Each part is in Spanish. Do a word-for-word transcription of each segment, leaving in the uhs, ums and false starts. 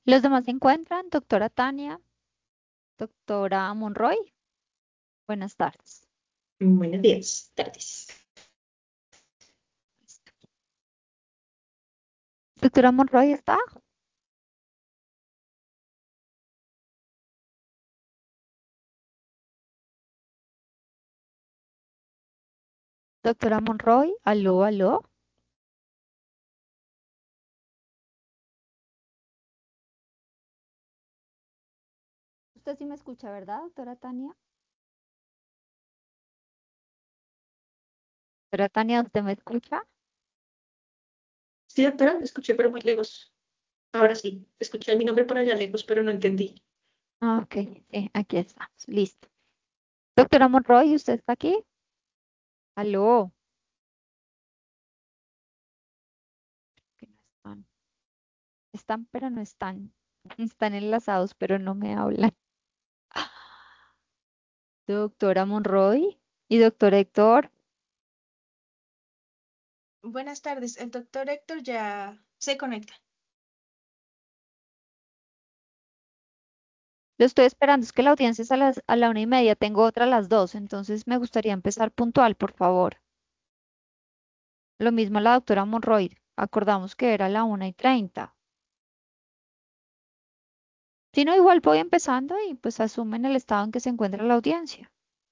Los demás se encuentran, doctora Tania, doctora Monroy. Buenas tardes. Buenos días, tardes. Doctora Monroy está. Doctora Monroy, aló, aló. Usted sí me escucha, ¿verdad, doctora Tania? Doctora Tania, ¿usted me escucha? Sí, doctora, me escuché, pero muy lejos. Ahora sí, escuché mi nombre por allá lejos, pero no entendí. Ah, ok, sí, aquí estamos, listo. Doctora Monroy, ¿usted está aquí? Aló. Que no están. Están, pero no están. Están enlazados, pero no me hablan. Doctora Monroy y doctor Héctor. Buenas tardes, el doctor Héctor ya se conecta. Lo estoy esperando, es que la audiencia es a las, a la una y media, tengo otra a las dos, entonces me gustaría empezar puntual, por favor. Lo mismo la doctora Monroy, acordamos que era a la una y treinta. Si no, igual voy empezando y pues asumen el estado en que se encuentra la audiencia.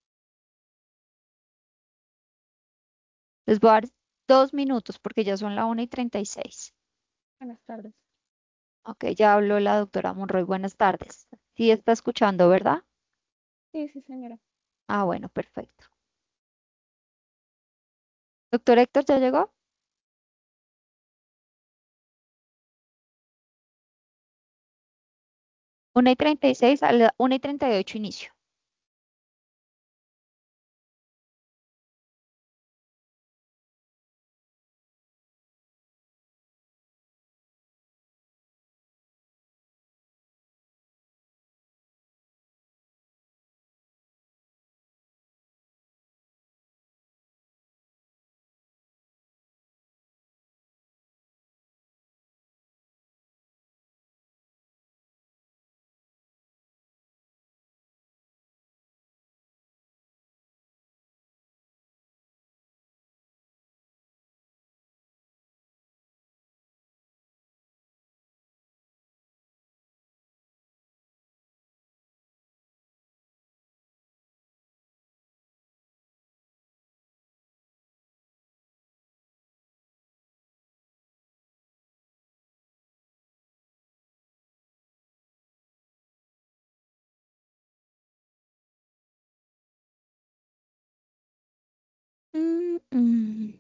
Les voy a dar dos minutos porque ya son la una y treinta y seis. Buenas tardes. Ok, ya habló la doctora Monroy, buenas tardes. Sí está escuchando, ¿verdad? Sí, sí, señora. Ah, bueno, perfecto. Doctor Héctor, ¿ya llegó? Una y treinta y seis, a la una y treinta y ocho inicio. Mm, mm.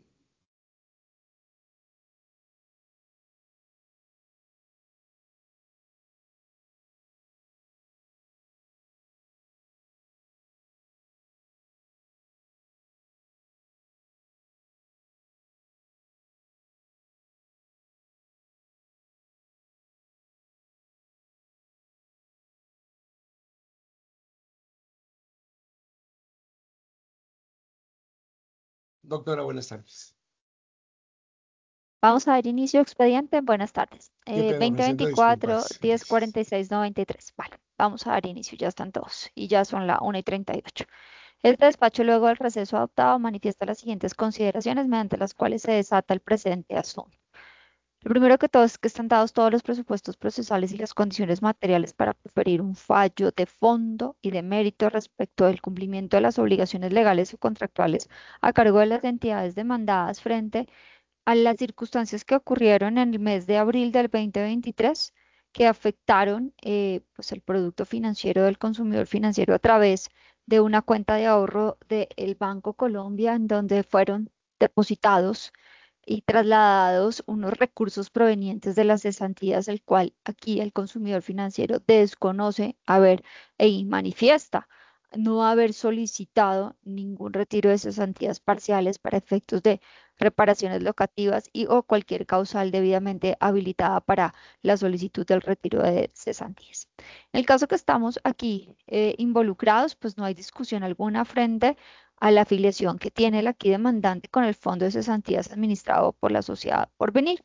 Doctora, buenas tardes. Vamos a dar inicio expediente. Buenas tardes. Qué Eh, pena, ofreciendo dos mil veinticuatro, disculpas. diez Gracias. cuarenta y seis, noventa y tres. Vale, vamos a dar inicio. Ya están todos. Y ya son la una y treinta y ocho. Este despacho, luego del receso adoptado, manifiesta las siguientes consideraciones mediante las cuales se desata el presente asunto. Lo primero que todo es que están dados todos los presupuestos procesales y las condiciones materiales para proferir un fallo de fondo y de mérito respecto del cumplimiento de las obligaciones legales o contractuales a cargo de las entidades demandadas frente a las circunstancias que ocurrieron en el mes de abril del dos mil veintitrés que afectaron eh, pues el producto financiero del consumidor financiero a través de una cuenta de ahorro del Banco Colombia en donde fueron depositados y trasladados unos recursos provenientes de las cesantías, el cual aquí el consumidor financiero desconoce haber y manifiesta no haber solicitado ningún retiro de cesantías parciales para efectos de reparaciones locativas y o cualquier causal debidamente habilitada para la solicitud del retiro de cesantías. En el caso que estamos aquí eh, involucrados, pues no hay discusión alguna frente a la afiliación que tiene el aquí demandante con el Fondo de Cesantías administrado por la sociedad Porvenir,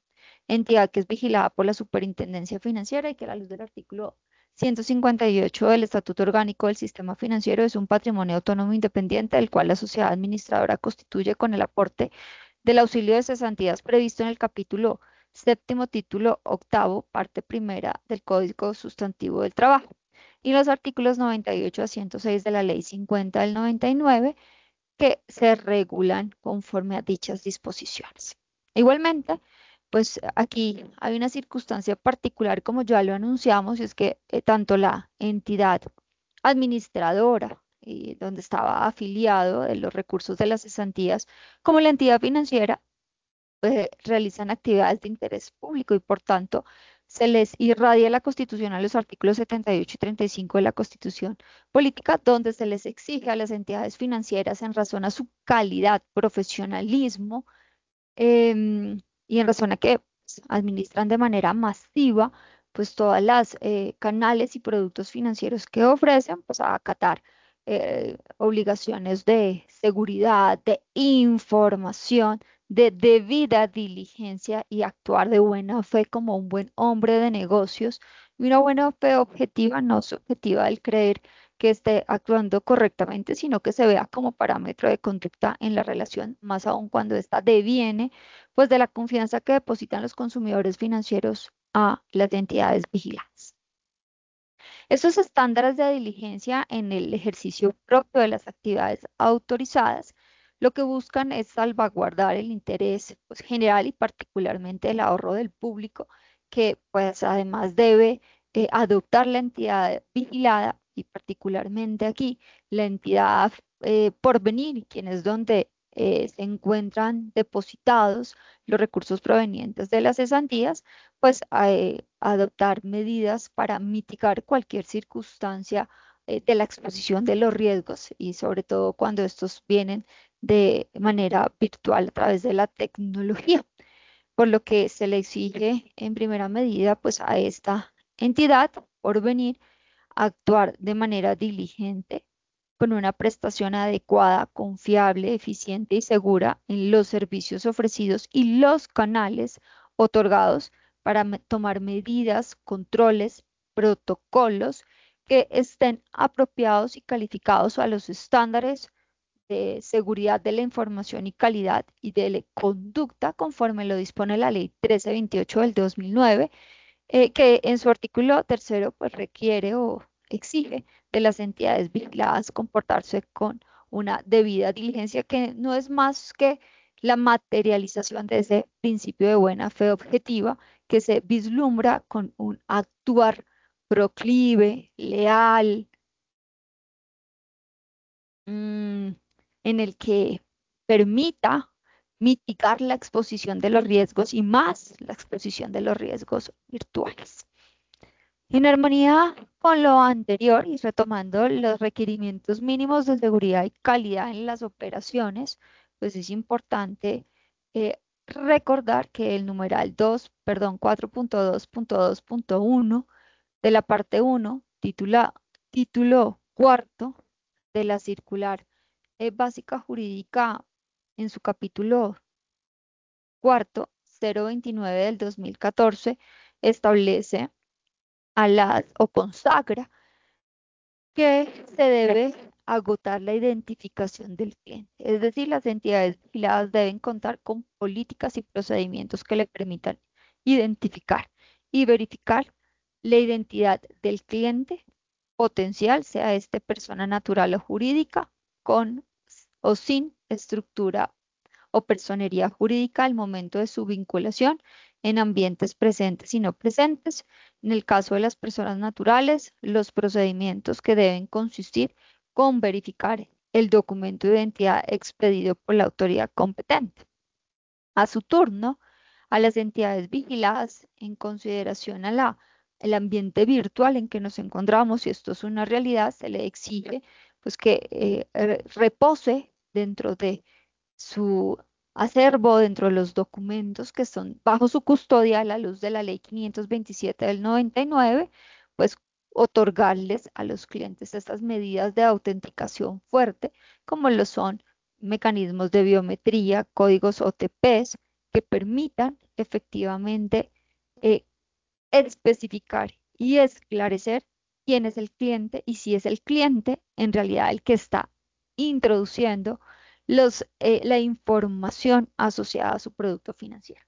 entidad que es vigilada por la Superintendencia Financiera y que a la luz del artículo ciento cincuenta y ocho del Estatuto Orgánico del Sistema Financiero es un patrimonio autónomo independiente del cual la sociedad administradora constituye con el aporte del auxilio de cesantías previsto en el capítulo séptimo, título octavo, parte primera del Código Sustantivo del Trabajo y los artículos noventa y ocho a ciento seis de la Ley cincuenta del noventa y nueve que se regulan conforme a dichas disposiciones. Igualmente, pues aquí hay una circunstancia particular, como ya lo anunciamos, y es que eh, tanto la entidad administradora, y donde estaba afiliado de los recursos de las cesantías, como la entidad financiera, eh, realizan actividades de interés público y por tanto se les irradia la Constitución a los artículos setenta y ocho y treinta y cinco de la Constitución Política, donde se les exige a las entidades financieras en razón a su calidad, profesionalismo, em, y en razón a que pues, administran de manera masiva pues todas las eh, canales y productos financieros que ofrecen, pues a acatar eh, obligaciones de seguridad, de información, de debida diligencia y actuar de buena fe como un buen hombre de negocios y una buena fe objetiva, no subjetiva del creer que esté actuando correctamente, sino que se vea como parámetro de conducta en la relación, más aún cuando ésta deviene pues de la confianza que depositan los consumidores financieros a las entidades vigiladas. Estos estándares de diligencia en el ejercicio propio de las actividades autorizadas lo que buscan es salvaguardar el interés pues, general y particularmente el ahorro del público, que pues además debe eh, adoptar la entidad vigilada y particularmente aquí la entidad eh, Porvenir, quien es donde eh, se encuentran depositados los recursos provenientes de las cesantías, pues eh, adoptar medidas para mitigar cualquier circunstancia eh, de la exposición de los riesgos y sobre todo cuando estos vienen de manera virtual a través de la tecnología, por lo que se le exige en primera medida pues a esta entidad por venir a actuar de manera diligente con una prestación adecuada, confiable, eficiente y segura en los servicios ofrecidos y los canales otorgados para me- tomar medidas, controles, protocolos que estén apropiados y calificados a los estándares de seguridad de la información y calidad y de la conducta conforme lo dispone la Ley trece veintiocho del dos mil nueve, eh, que en su artículo tercero pues requiere o exige de las entidades vigiladas comportarse con una debida diligencia que no es más que la materialización de ese principio de buena fe objetiva que se vislumbra con un actuar proclive, leal, mm, en el que permita mitigar la exposición de los riesgos y más la exposición de los riesgos virtuales. En armonía con lo anterior y retomando los requerimientos mínimos de seguridad y calidad en las operaciones, pues es importante eh, recordar que el numeral dos, perdón, cuatro punto dos punto dos punto uno de la parte uno, titula, título cuarto de la circular eh, básica jurídica en su capítulo cuarto, cero veintinueve del dos mil catorce, establece a las o consagra que se debe agotar la identificación del cliente. Es decir, las entidades vigiladas deben contar con políticas y procedimientos que le permitan identificar y verificar la identidad del cliente potencial, sea este persona natural o jurídica, con o sin estructura o personería jurídica al momento de su vinculación en ambientes presentes y no presentes. En el caso de las personas naturales, los procedimientos que deben consistir con verificar el documento de identidad expedido por la autoridad competente. A su turno, a las entidades vigiladas en consideración a la, el ambiente virtual en que nos encontramos, y esto es una realidad, se le exige pues que eh, re- repose dentro de su acervo, dentro de los documentos que son bajo su custodia a la luz de la Ley quinientos veintisiete del noventa y nueve, pues otorgarles a los clientes estas medidas de autenticación fuerte, como lo son mecanismos de biometría, códigos O T Ps, que permitan efectivamente eh, especificar y esclarecer quién es el cliente y si es el cliente en realidad el que está introduciendo los, eh, la información asociada a su producto financiero.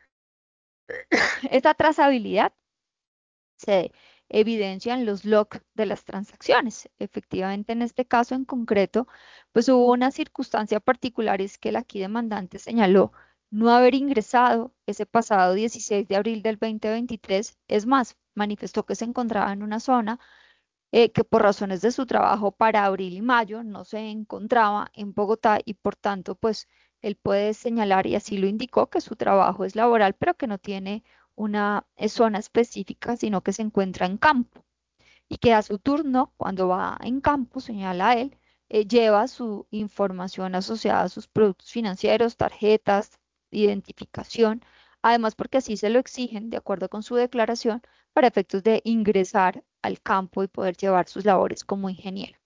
Esta trazabilidad se evidencia en los logs de las transacciones. Efectivamente, en este caso en concreto, pues hubo una circunstancia particular, es que el aquí demandante señaló no haber ingresado ese pasado dieciséis de abril del dos mil veintitrés. Es más, manifestó que se encontraba en una zona eh, que por razones de su trabajo para abril y mayo no se encontraba en Bogotá y por tanto, pues él puede señalar, y así lo indicó, que su trabajo es laboral, pero que no tiene una eh, zona específica, sino que se encuentra en campo y que a su turno, cuando va en campo, señala él, eh, lleva su información asociada a sus productos financieros, tarjetas, identificación, además porque así se lo exigen, de acuerdo con su declaración, para efectos de ingresar al campo y poder llevar sus labores como ingeniero.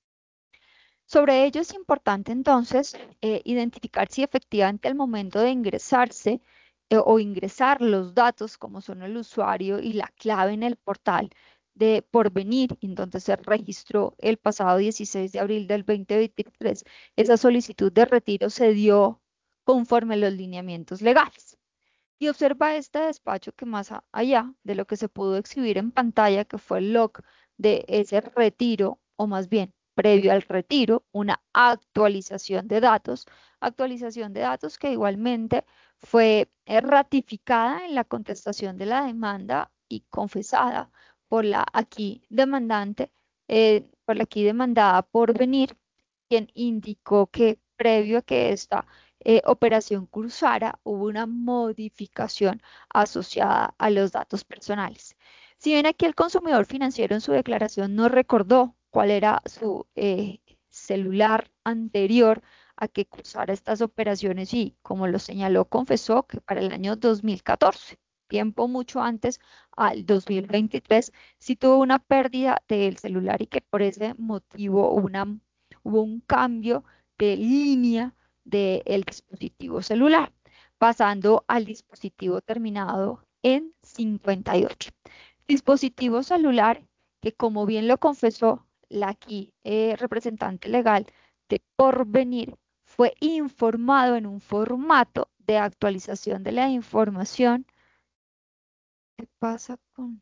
Sobre ello es importante entonces eh, identificar si efectivamente al momento de ingresarse eh, o ingresar los datos como son el usuario y la clave en el portal de Porvenir, en donde se registró el pasado dieciséis de abril del dos mil veintitrés, esa solicitud de retiro se dio conforme a los lineamientos legales. Y observa este despacho que más a- allá de lo que se pudo exhibir en pantalla, que fue el log de ese retiro, o más bien previo al retiro, una actualización de datos, actualización de datos que igualmente fue eh, ratificada en la contestación de la demanda y confesada por la aquí demandante, eh, por la aquí demandada por venir, quien indicó que previo a que esta eh, operación cursara, hubo una modificación asociada a los datos personales. Si bien aquí el consumidor financiero en su declaración no recordó cuál era su eh, celular anterior a que cursara estas operaciones y, como lo señaló, confesó que para el año dos mil catorce, tiempo mucho antes, al dos mil veintitrés, sí tuvo una pérdida del celular y que por ese motivo una, hubo un cambio de línea del dispositivo celular, pasando al dispositivo terminado en cincuenta y ocho. Dispositivo celular que, como bien lo confesó la aquí eh, representante legal de Porvenir, fue informado en un formato de actualización de la información. ¿Qué pasa con...?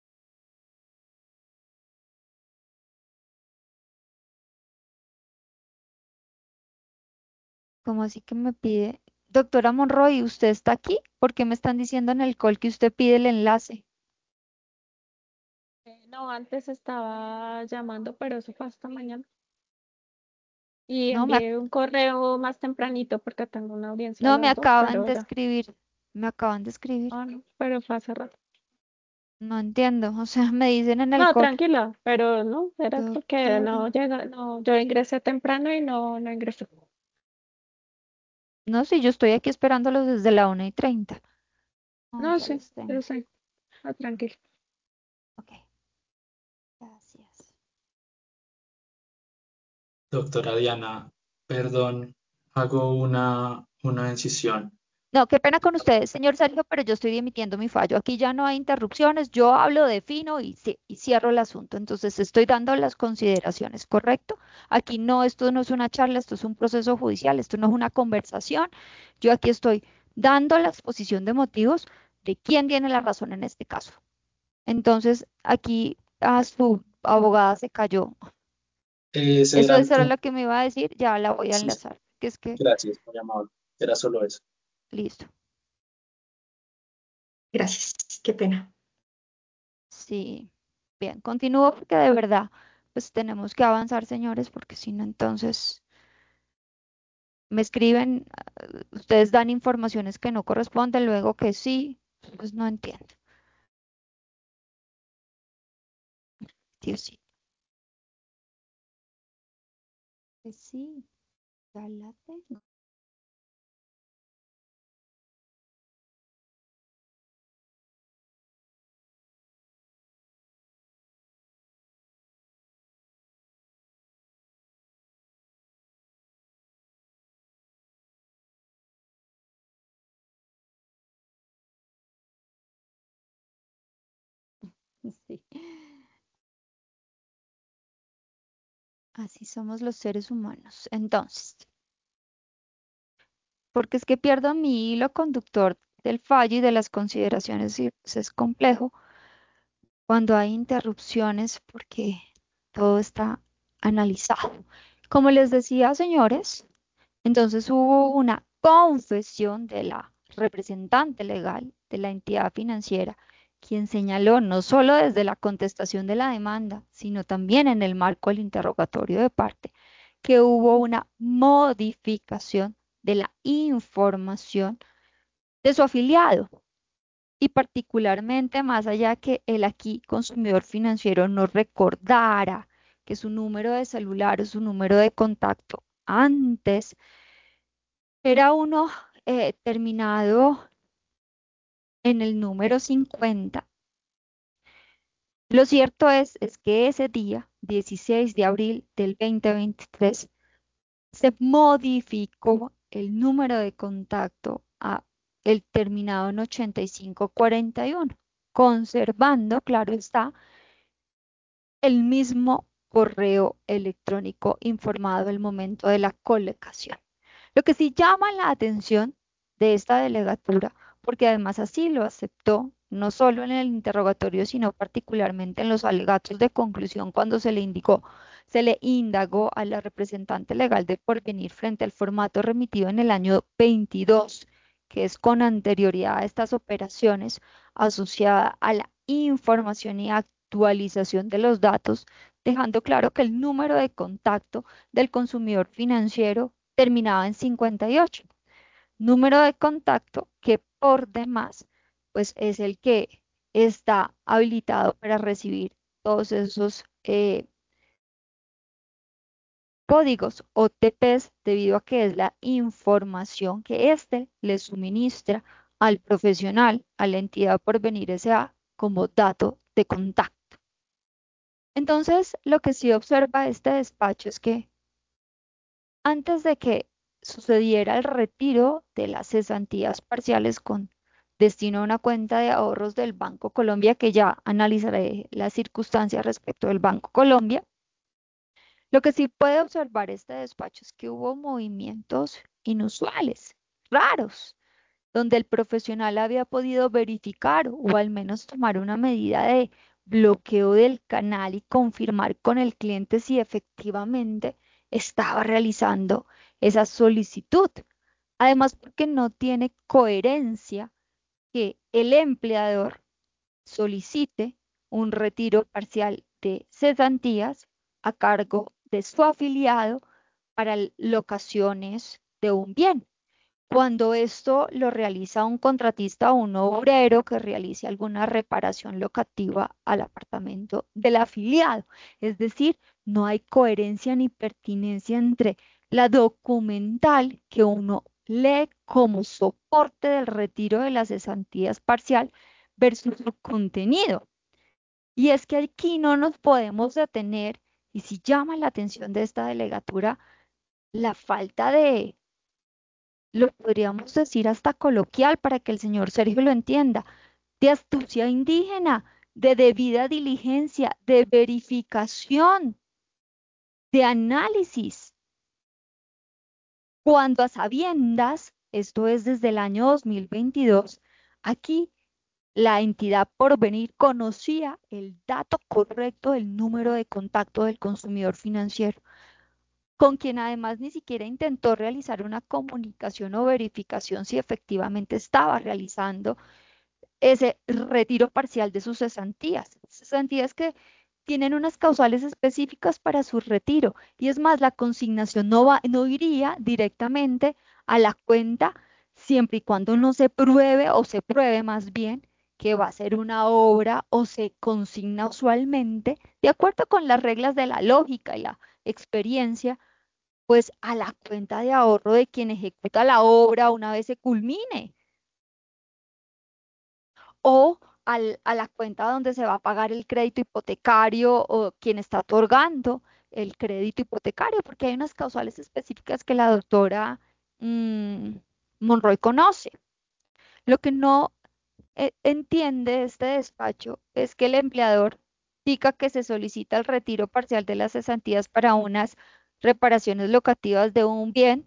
¿Cómo así que me pide? Doctora Monroy, ¿usted está aquí? ¿Por qué me están diciendo en el call que usted pide el enlace? Eh, No, antes estaba llamando, pero eso fue hasta mañana. Y No, me, ac- envié un correo más tempranito porque tengo una audiencia a no me las dos, acaban pero de ya. escribir. Me acaban de escribir. Ah, no, pero fue hace rato. No entiendo. O sea, me dicen en el No, call, tranquila, pero no, era porque doctora. no llega, no, yo ingresé temprano y no, no ingresé. No, sí, yo estoy aquí esperándolos desde la una y treinta. No, No, ya sí, los tengo. yo sé, ah, tranquila. Ok, gracias. Doctora Diana, perdón, hago una, una incisión. No, qué pena con ustedes, señor Sergio, pero yo estoy emitiendo mi fallo. Aquí ya no hay interrupciones, yo hablo, defino y, ci- y cierro el asunto. Entonces estoy dando las consideraciones, ¿correcto? Aquí no, esto no es una charla, esto es un proceso judicial, esto no es una conversación. Yo aquí estoy dando la exposición de motivos de quién tiene la razón en este caso. Entonces, aquí a su abogada se cayó. Ese Eso, era eso mi... era lo que me iba a decir, ya la voy a Sí, enlazar, que es que, gracias, muy amable. Era solo eso. listo. Gracias, qué pena. Sí, bien, continúo porque de verdad, pues tenemos que avanzar, señores, porque si no, entonces me escriben, ah, ustedes dan informaciones que no corresponden, luego que sí, pues no entiendo. Dios sí, que sí, ya la tengo. Sí. Así somos los seres humanos. Entonces, porque es que pierdo mi hilo conductor del fallo y de las consideraciones y pues, es complejo cuando hay interrupciones porque todo está analizado. Como les decía, señores, entonces hubo una confesión de la representante legal de la entidad financiera, quien señaló no solo desde la contestación de la demanda, sino también en el marco del interrogatorio de parte, que hubo una modificación de la información de su afiliado y particularmente más allá que el aquí consumidor financiero no recordara que su número de celular o su número de contacto antes era uno eh, terminado en el número cincuenta. Lo cierto es, es que ese día, dieciséis de abril del dos mil veintitrés, se modificó el número de contacto a el terminado en ochenta y cinco cuarenta y uno, conservando, claro está, el mismo correo electrónico informado al momento de la colocación. Lo que sí llama la atención de esta delegatura, porque además así lo aceptó, no solo en el interrogatorio, sino particularmente en los alegatos de conclusión cuando se le indicó, se le indagó a la representante legal de Porvenir frente al formato remitido en el año veintidós, que es con anterioridad a estas operaciones asociada a la información y actualización de los datos, dejando claro que el número de contacto del consumidor financiero terminaba en cincuenta y ocho. Número de contacto que por demás, pues es el que está habilitado para recibir todos esos eh, códigos O T Ps debido a que es la información que éste le suministra al profesional, a la entidad por venir S A como dato de contacto. Entonces, lo que sí observa este despacho es que antes de que sucediera el retiro de las cesantías parciales con destino a una cuenta de ahorros del Banco Colombia, que ya analizaré las circunstancias respecto del Banco Colombia, lo que sí puede observar este despacho es que hubo movimientos inusuales, raros, donde el profesional había podido verificar o al menos tomar una medida de bloqueo del canal y confirmar con el cliente si efectivamente estaba realizando esa solicitud. Además, porque no tiene coherencia que el empleador solicite un retiro parcial de cesantías a cargo de su afiliado para locaciones de un bien cuando esto lo realiza un contratista o un obrero que realice alguna reparación locativa al apartamento del afiliado. Es decir, no hay coherencia ni pertinencia entre la documental que uno lee como soporte del retiro de las cesantías parcial versus su contenido. Y es que aquí no nos podemos detener, y si llama la atención de esta delegatura, la falta de lo podríamos decir hasta coloquial para que el señor Sergio lo entienda, de astucia indígena, de debida diligencia, de verificación, de análisis, cuando a sabiendas, esto es desde el año dos mil veintidós, aquí la entidad por venir conocía el dato correcto del número de contacto del consumidor financiero, con quien además ni siquiera intentó realizar una comunicación o verificación si efectivamente estaba realizando ese retiro parcial de sus cesantías. Cesantías que tienen unas causales específicas para su retiro. Y es más, la consignación no va, no iría directamente a la cuenta siempre y cuando no se pruebe o se pruebe más bien que va a ser una obra o se consigna usualmente, de acuerdo con las reglas de la lógica y la experiencia, pues a la cuenta de ahorro de quien ejecuta la obra una vez se culmine o al- a la cuenta donde se va a pagar el crédito hipotecario o quien está otorgando el crédito hipotecario, porque hay unas causales específicas que la doctora mm, Monroy conoce. Lo que no eh, entiende este despacho es que el empleador diga que se solicita el retiro parcial de las cesantías para unas reparaciones locativas de un bien,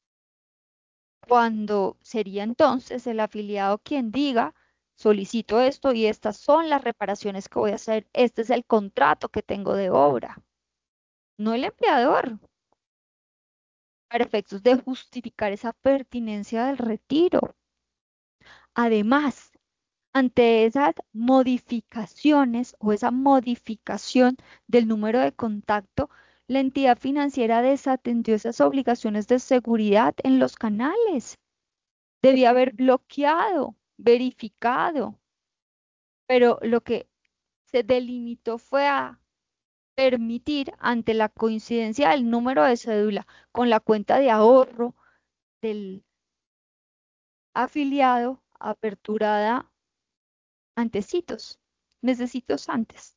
cuando sería entonces el afiliado quien diga, solicito esto y estas son las reparaciones que voy a hacer, este es el contrato que tengo de obra, no el empleador, para efectos de justificar esa pertinencia del retiro. Además, ante esas modificaciones o esa modificación del número de contacto, la entidad financiera desatendió esas obligaciones de seguridad en los canales. Debía haber bloqueado, verificado, pero lo que se delimitó fue a permitir, ante la coincidencia del número de cédula con la cuenta de ahorro del afiliado aperturada antecitos, necesitos antes,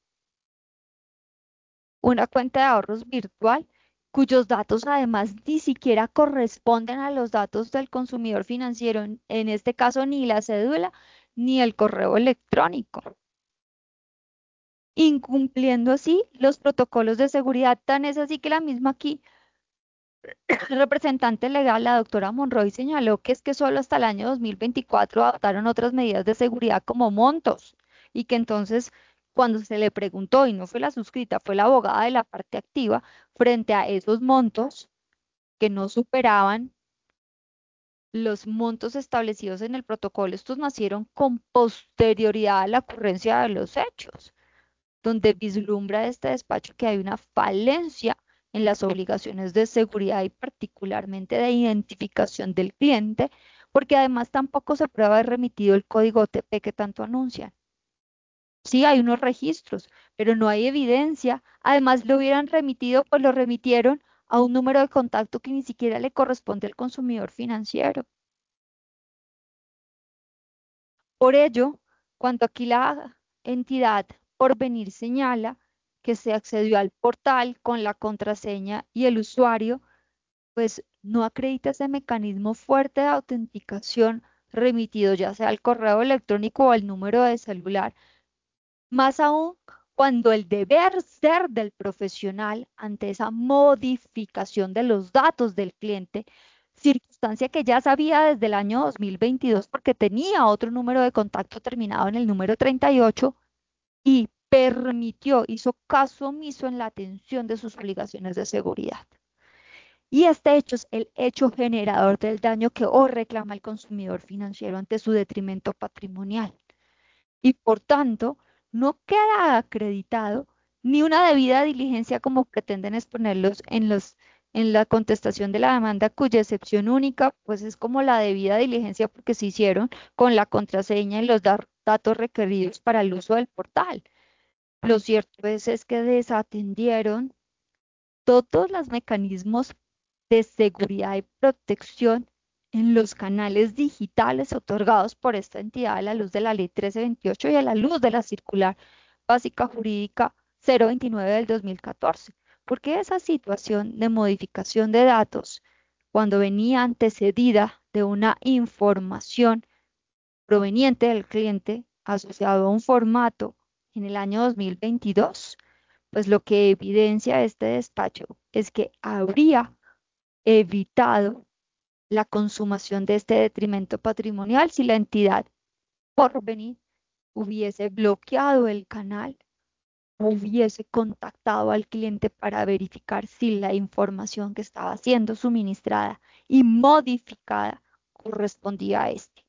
una cuenta de ahorros virtual cuyos datos además ni siquiera corresponden a los datos del consumidor financiero, en, en este caso ni la cédula ni el correo electrónico, incumpliendo así los protocolos de seguridad. Tan es así que la misma aquí representante legal, la doctora Monroy, señaló que es que solo hasta el año dos mil veinticuatro adoptaron otras medidas de seguridad como montos y que entonces cuando se le preguntó, y no fue la suscrita, fue la abogada de la parte activa, frente a esos montos que no superaban los montos establecidos en el protocolo, estos nacieron con posterioridad a la ocurrencia de los hechos, donde vislumbra este despacho que hay una falencia en las obligaciones de seguridad y particularmente de identificación del cliente, porque además tampoco se prueba de remitido el código O T P que tanto anuncian. Sí, hay unos registros, pero no hay evidencia. Además, lo hubieran remitido, pues lo remitieron a un número de contacto que ni siquiera le corresponde al consumidor financiero. Por ello, cuando aquí la entidad Porvenir señala que se accedió al portal con la contraseña y el usuario, pues no acredita ese mecanismo fuerte de autenticación remitido ya sea al correo electrónico o al número de celular, más aún cuando el deber ser del profesional ante esa modificación de los datos del cliente, circunstancia que ya sabía desde el año dos mil veintidós porque tenía otro número de contacto terminado en el número treinta y ocho y permitió, hizo caso omiso en la atención de sus obligaciones de seguridad. Y este hecho es el hecho generador del daño que hoy reclama el consumidor financiero ante su detrimento patrimonial. Y por tanto, no queda acreditado ni una debida diligencia como pretenden exponerlos en los en la contestación de la demanda, cuya excepción única pues es como la debida diligencia porque se hicieron con la contraseña y los da- datos requeridos para el uso del portal. Lo cierto es, es que desatendieron todos los mecanismos de seguridad y protección en los canales digitales otorgados por esta entidad a la luz de la Ley trece veintiocho y a la luz de la Circular Básica Jurídica cero veintinueve del dos mil catorce. Porque esa situación de modificación de datos, cuando venía antecedida de una información proveniente del cliente asociado a un formato en el año dos mil veintidós, pues lo que evidencia este despacho es que habría evitado la consumación de este detrimento patrimonial si la entidad Porvenir hubiese bloqueado el canal, hubiese contactado al cliente para verificar si la información que estaba siendo suministrada y modificada correspondía a este.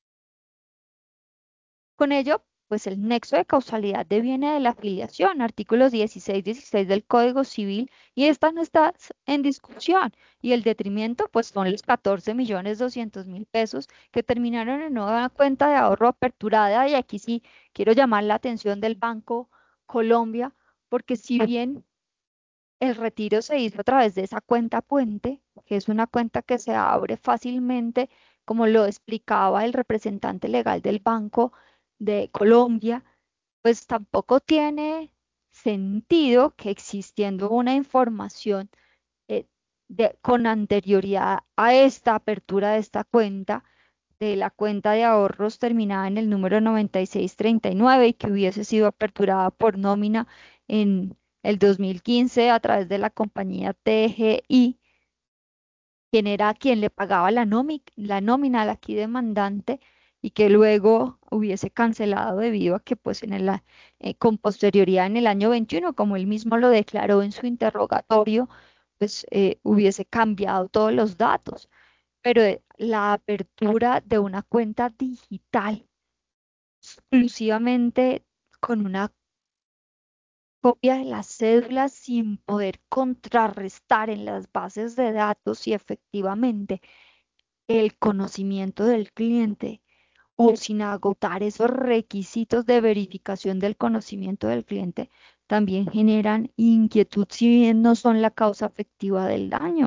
Con ello, pues el nexo de causalidad deviene de la afiliación, artículos dieciséis, dieciséis del Código Civil, y esta no está en discusión. Y el detrimento, pues son los catorce millones doscientos mil pesos que terminaron en una cuenta de ahorro aperturada. Y aquí sí quiero llamar la atención del Banco Colombia, porque si bien el retiro se hizo a través de esa cuenta puente, que es una cuenta que se abre fácilmente, como lo explicaba el representante legal del Banco de Colombia, pues tampoco tiene sentido que existiendo una información eh, de- con anterioridad a esta apertura de esta cuenta, de la cuenta de ahorros terminada en el número noventa y seis treinta y nueve y que hubiese sido aperturada por nómina en el dos mil quince a través de la compañía T G I, quien era quien le pagaba la nómi- la nómina al aquí demandante y que luego hubiese cancelado debido a que pues en el, a- eh, con posterioridad en el año veintiuno, como él mismo lo declaró en su interrogatorio, pues eh, hubiese cambiado todos los datos. Pero eh, la apertura de una cuenta digital exclusivamente con una copia de las cédulas sin poder contrarrestar en las bases de datos y efectivamente el conocimiento del cliente o sin agotar esos requisitos de verificación del conocimiento del cliente, también generan inquietud si bien no son la causa efectiva del daño.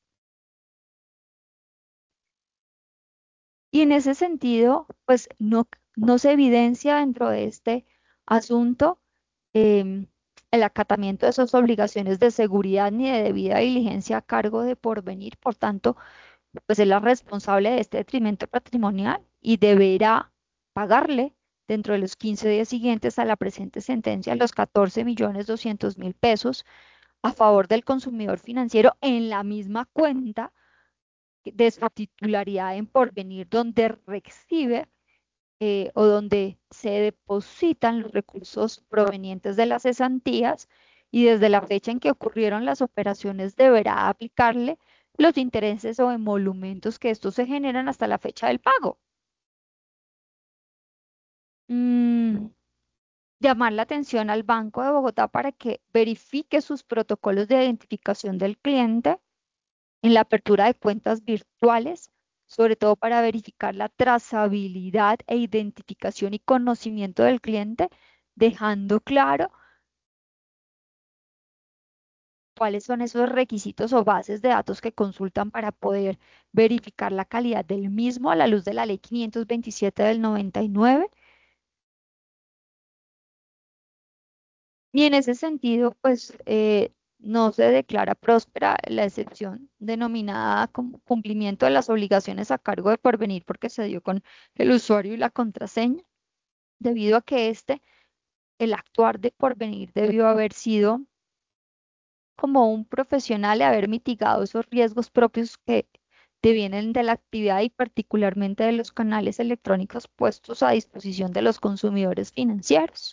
Y en ese sentido, pues no, no se evidencia dentro de este asunto em, el acatamiento de sus obligaciones de seguridad ni de debida diligencia a cargo de Porvenir. Por tanto, pues es la responsable de este detrimento patrimonial y deberá pagarle dentro de los quince días siguientes a la presente sentencia los catorce millones doscientos mil pesos a favor del consumidor financiero en la misma cuenta de su titularidad en Porvenir, donde recibe eh, o donde se depositan los recursos provenientes de las cesantías y desde la fecha en que ocurrieron las operaciones deberá aplicarle los intereses o emolumentos que estos se generan hasta la fecha del pago. Mm, llamar la atención al Banco de Bogotá para que verifique sus protocolos de identificación del cliente en la apertura de cuentas virtuales, sobre todo para verificar la trazabilidad e identificación y conocimiento del cliente, dejando claro cuáles son esos requisitos o bases de datos que consultan para poder verificar la calidad del mismo a la luz de la ley quinientos veintisiete del noventa y nueve. Y en ese sentido, pues eh, no se declara próspera la excepción denominada como cumplimiento de las obligaciones a cargo de Porvenir porque se dio con el usuario y la contraseña, debido a que este, el actuar de Porvenir debió haber sido como un profesional y haber mitigado esos riesgos propios que devienen de la actividad y particularmente de los canales electrónicos puestos a disposición de los consumidores financieros.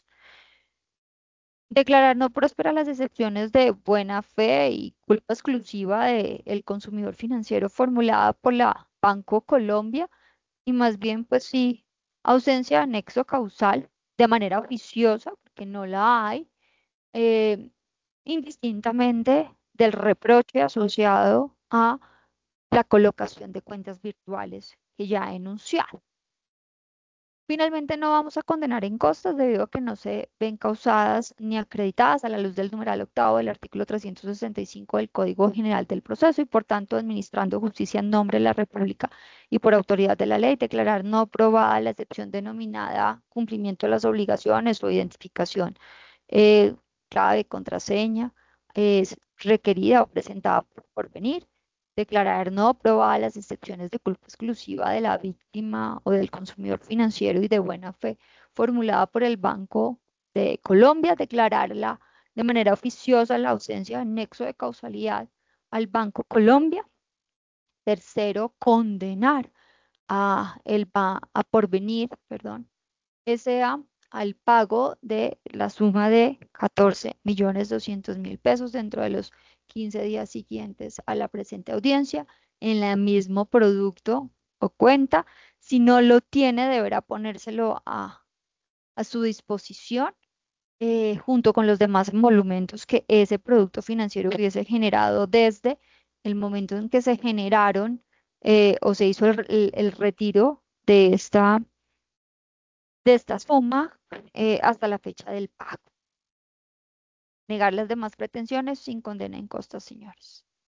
Declarar no próspera las excepciones de buena fe y culpa exclusiva del consumidor financiero formulada por la Banco Colombia y más bien pues sí, ausencia de anexo causal de manera oficiosa, porque no la hay, eh, indistintamente del reproche asociado a la colocación de cuentas virtuales que ya he enunciado. Finalmente, no vamos a condenar en costas debido a que no se ven causadas ni acreditadas a la luz del numeral octavo del artículo trescientos sesenta y cinco del Código General del Proceso y, por tanto, administrando justicia en nombre de la República y por autoridad de la ley, declarar no probada la excepción denominada cumplimiento de las obligaciones o identificación eh, clave, contraseña, es requerida o presentada por Porvenir. Declarar no aprobadas las excepciones de culpa exclusiva de la víctima o del consumidor financiero y de buena fe formulada por el Banco de Colombia. Declararla de manera oficiosa la ausencia de nexo de causalidad al Banco Colombia. Tercero, condenar a, el, ba- a Porvenir, perdón, S A al pago de la suma de catorce millones doscientos mil pesos dentro de los quince días siguientes a la presente audiencia en el mismo producto o cuenta. Si no lo tiene, deberá ponérselo a, a su disposición eh, junto con los demás emolumentos que ese producto financiero hubiese generado desde el momento en que se generaron eh, o se hizo el, el- el retiro de esta de esta suma eh, hasta la fecha del pago. Negar las demás pretensiones sin condena en costas, señores.